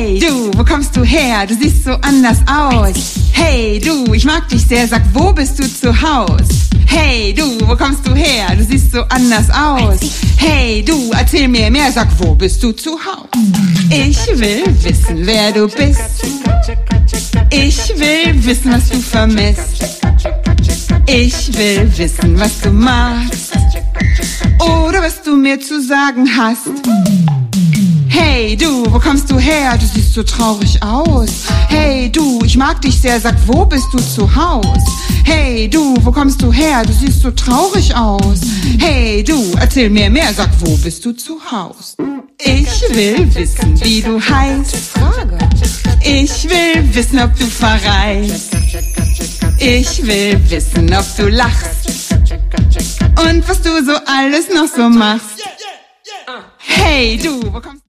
Hey, du, wo kommst du her? Du siehst so anders aus. Hey, du, ich mag dich sehr, sag, wo bist du zu Haus? Hey, du, wo kommst du her? Du siehst so anders aus. Hey, du, erzähl mir mehr, sag, wo bist du zu Haus? Ich will wissen, wer du bist. Ich will wissen, was du vermisst. Ich will wissen, was du magst oder was du mir zu sagen hast. Hey du, wo kommst du her? Du siehst so traurig aus. Hey du, ich mag dich sehr, sag, wo bist du zu Haus? Hey du, wo kommst du her? Du siehst so traurig aus. Hey du, erzähl mir mehr, sag, wo bist du zu Haus? Ich will wissen, wie du heißt. Ich will wissen, ob du verreist. Ich will wissen, ob du lachst und was du so alles noch so machst. Hey du, wo kommst du?